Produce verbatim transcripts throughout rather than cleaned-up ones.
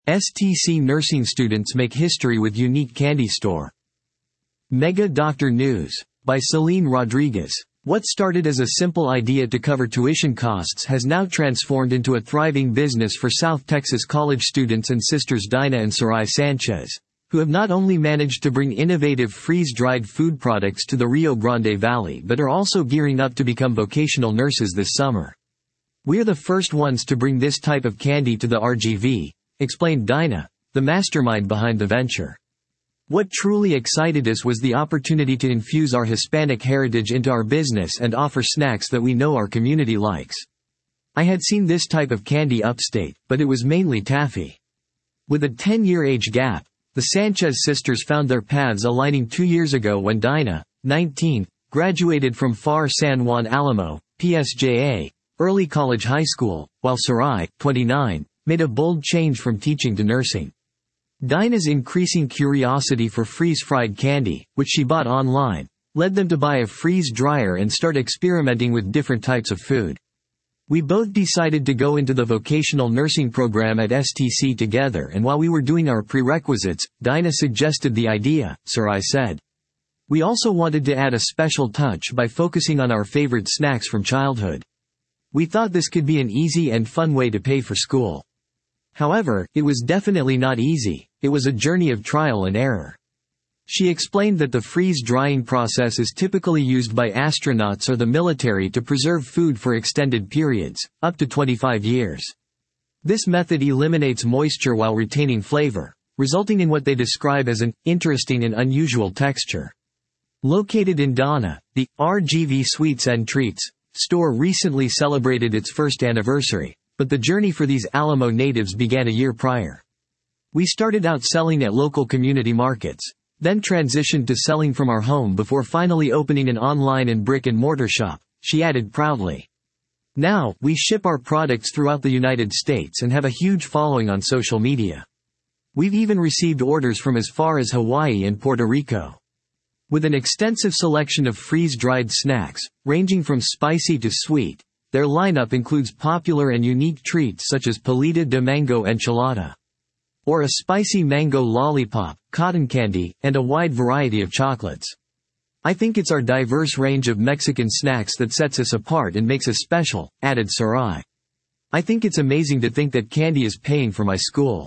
S T C nursing students make history with unique candy store. Mega Doctor News. By Celine Rodriguez. What started as a simple idea to cover tuition costs has now transformed into a thriving business for South Texas college students and sisters Dinah and Sarai Sanchez, who have not only managed to bring innovative freeze-dried food products to the Rio Grande Valley but are also gearing up to become vocational nurses this summer. "We're the first ones to bring this type of candy to the R G V," explained Dinah, the mastermind behind the venture. "What truly excited us was the opportunity to infuse our Hispanic heritage into our business and offer snacks that we know our community likes. I had seen this type of candy upstate, but it was mainly taffy." With a ten-year age gap, the Sanchez sisters found their paths aligning two years ago when Dinah, nineteen, graduated from F A R San Juan Alamo, P S J A, early college high school, while Sarai, twenty-nine, made a bold change from teaching to nursing. Dinah's increasing curiosity for freeze-fried candy, which she bought online, led them to buy a freeze dryer and start experimenting with different types of food. "We both decided to go into the vocational nursing program at S T C together, and while we were doing our prerequisites, Dinah suggested the idea," Sarai said. "We also wanted to add a special touch by focusing on our favorite snacks from childhood. We thought this could be an easy and fun way to pay for school. However, it was definitely not easy. It was a journey of trial and error." She explained that the freeze-drying process is typically used by astronauts or the military to preserve food for extended periods, up to twenty-five years. This method eliminates moisture while retaining flavor, resulting in what they describe as an interesting and unusual texture. Located in Donna, the R G V Sweets and Treats store recently celebrated its first anniversary, but the journey for these Alamo natives began a year prior. "We started out selling at local community markets, then transitioned to selling from our home before finally opening an online and brick-and-mortar shop," she added proudly. "Now, we ship our products throughout the United States and have a huge following on social media. We've even received orders from as far as Hawaii and Puerto Rico." With an extensive selection of freeze-dried snacks, ranging from spicy to sweet, their lineup includes popular and unique treats such as paleta de mango enchilada, or a spicy mango lollipop, cotton candy, and a wide variety of chocolates. "I think it's our diverse range of Mexican snacks that sets us apart and makes us special," added Sarai. "I think it's amazing to think that candy is paying for my school."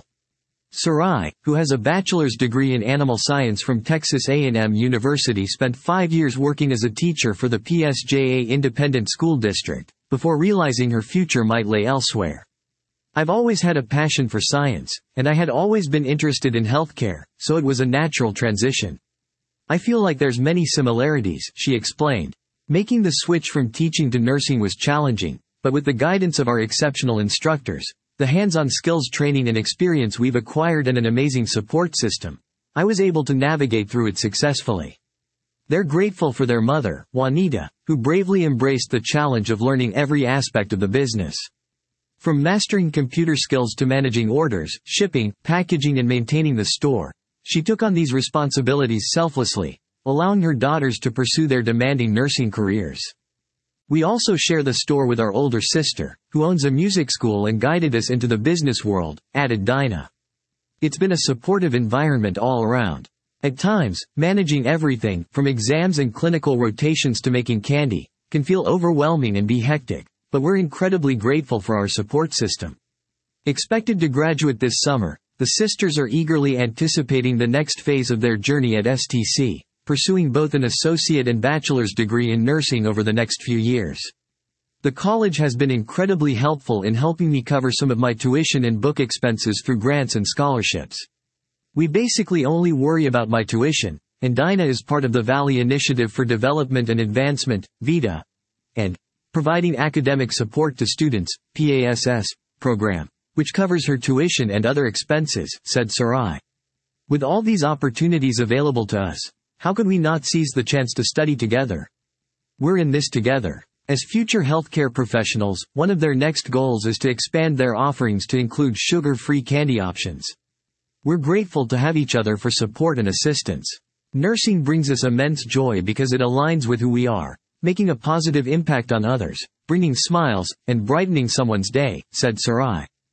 Sarai, who has a bachelor's degree in animal science from Texas A and M University, spent five years working as a teacher for the P S J A Independent School District, before realizing her future might lay elsewhere. "I've always had a passion for science, and I had always been interested in healthcare, so it was a natural transition. I feel like there's many similarities," she explained. "Making the switch from teaching to nursing was challenging, but with the guidance of our exceptional instructors, the hands-on skills training and experience we've acquired and an amazing support system, I was able to navigate through it successfully." They're grateful for their mother, Juanita, who bravely embraced the challenge of learning every aspect of the business. From mastering computer skills to managing orders, shipping, packaging and maintaining the store, she took on these responsibilities selflessly, allowing her daughters to pursue their demanding nursing careers. "We also share the store with our older sister, who owns a music school and guided us into the business world," added Dinah. "It's been a supportive environment all around. At times, managing everything, from exams and clinical rotations to making candy, can feel overwhelming and be hectic, but we're incredibly grateful for our support system." Expected to graduate this summer, the sisters are eagerly anticipating the next phase of their journey at S T C, pursuing both an associate and bachelor's degree in nursing over the next few years. "The college has been incredibly helpful in helping me cover some of my tuition and book expenses through grants and scholarships. We basically only worry about my tuition, and Dinah is part of the Valley Initiative for Development and Advancement, VITA, and Providing Academic Support to Students, P A S S, program, which covers her tuition and other expenses," said Sarai. "With all these opportunities available to us, how could we not seize the chance to study together? We're in this together." As future healthcare professionals, one of their next goals is to expand their offerings to include sugar-free candy options. "We're grateful to have each other for support and assistance. Nursing brings us immense joy because it aligns with who we are, making a positive impact on others, bringing smiles, and brightening someone's day," said Sarai.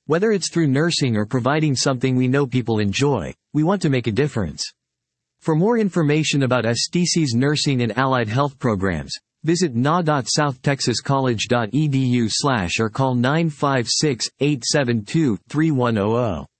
Whether it's through nursing or providing something we know people enjoy, we want to make a difference. For more information about S T C's nursing and allied health programs, visit n a dot south texas college dot e d u slash or call nine five six, eight seven two, three one zero zero.